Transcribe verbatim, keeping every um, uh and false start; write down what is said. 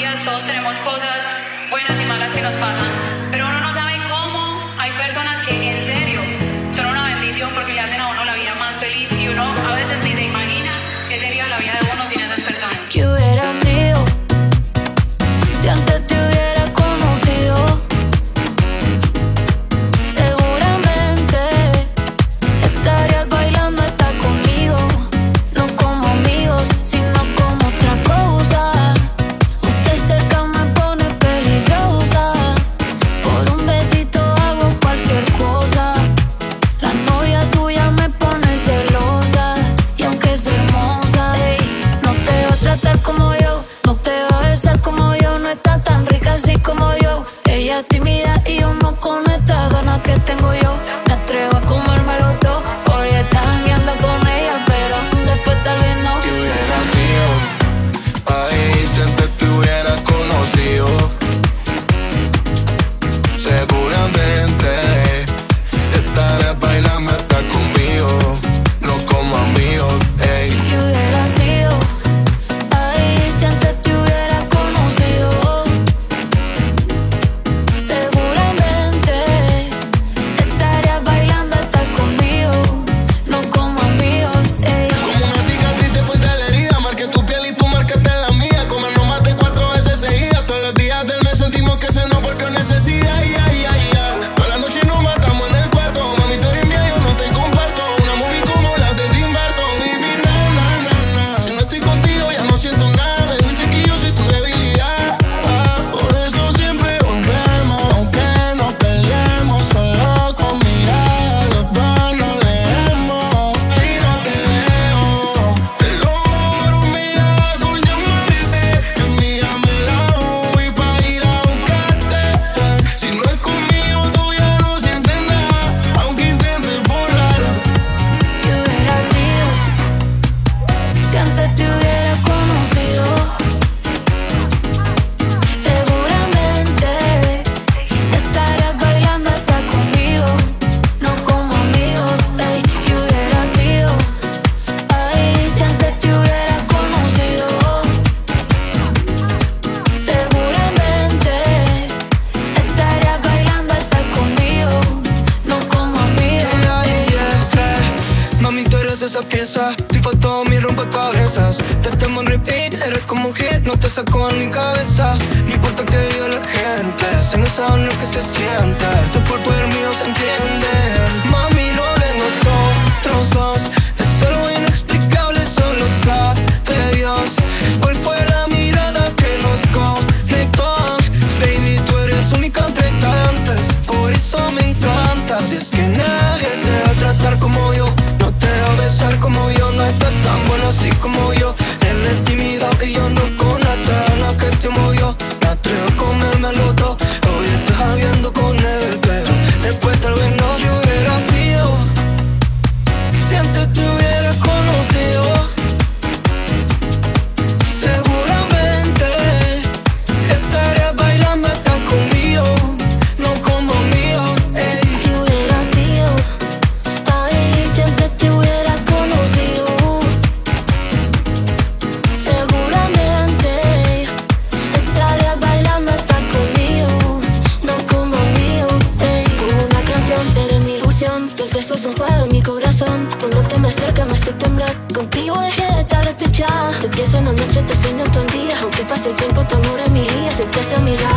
vidas todos tenemos cosas buenas y malas que nos pasan, pero uno no sabe cómo hay personas que en serio son una bendición porque le hacen a uno la vida más feliz y uno a veces ni se imagina qué sería la vida de uno sin esas personas. ¿Qué hubiera sido si antes te hubiera conocido? Seguramente estarías bailando hasta conmigo, no como amigos, sino como otra cosa. Usted cerca me pone peligrosa, por un besito hago cualquier cosa. La novia suya me pone celosa, y aunque es hermosa, ey, no te va a tratar como yo, no te va a besar como yo, no está tan rica así como yo. Ella es tímida y yo no con estas ganas que tengo yo. Me atrevo a comérmelo todo, hoy están guiando con ella, pero después tal vez no. ¿Qué hubiera sido? Ay, si antes te hubiera conocido. Seguramente estarás bailando hasta conmigo, no como amigos, ey. ¿Qué hubiera sido? Ay, si antes te hubiera conocido. Seguramente estarías bailando hasta conmigo, no como amigos, ey. Como una cicatriz después de la herida, marqué tu piel y tú marcaste la mía. Comernos más de cuatro veces seguidas, todos los días del mes sentimos que se nos volvió necesidad. Ay, ay, ay, ay. Toda la noche nos matamos en el cuarto, mami, tú eres mía, yo no te comparto. Una movie como la de Tim Burton, baby, na, na, na, na. Si no estoy contigo ya no siento nada, me dicen que yo soy tu debilidad. Ah, por eso siempre volvemos, aunque nos peleemos, solo con mirar los dos nos leemos. Si no te veo, te lo juro, me da con llamarte. Envíame la U I pa' ir a buscarte. Si no es conmigo, tú ya no sientes nada, aunque intentes borrar. ¿Qué hubiera sido si antes te hubiera conocido? Seguramente estarías bailando hasta conmigo, no como amigos, ey. ¿Qué hubiera sido? Ay, si antes te hubiera conocido. Seguramente estarías bailando hasta conmigo, no como amigos. Yeah, yeah, yeah. Mami, tú eres esa pieza, tu foto mi rompecabezas. Te tengo en repeat, eres como un hit, no te saco de mi cabeza. No importa que diga la gente, se no saben lo que se siente. Tu cuerpo y el mío se entienden. Mami, lo de nosotros dos es algo inexplicable, solo sabe Dios. ¿Cuál fue la mirada que nos conectó? Baby, tú eres única entre tantas, por eso me encantas. Y es que nadie te va a tratar como yo, no te va a besar como yo, no está tan bueno así como yo. Él es tímida y yo no con la gana que te movió. Me atrevo a comérmelo todo, hoy estás viendo con él, pero después tal vez no. ¿Qué hubiera sido si antes te hubiera conocido? Seguramente estarías bailando hasta conmigo, no como amigos, ey. ¿Qué hubiera sido? Ay, si antes te hubiera conocido. Seguramente estarías bailando hasta conmigo, no como amigos, ey. Como una canción, eres mi ilusión, tus besos son fuego en mi corazón. Cuando te me acercas me hace temblar, contigo dejé de estar despechada. Te pienso en la noche, te sueño todo el día, aunque pase el tiempo tu amor es mi guía. Si estás a mi lado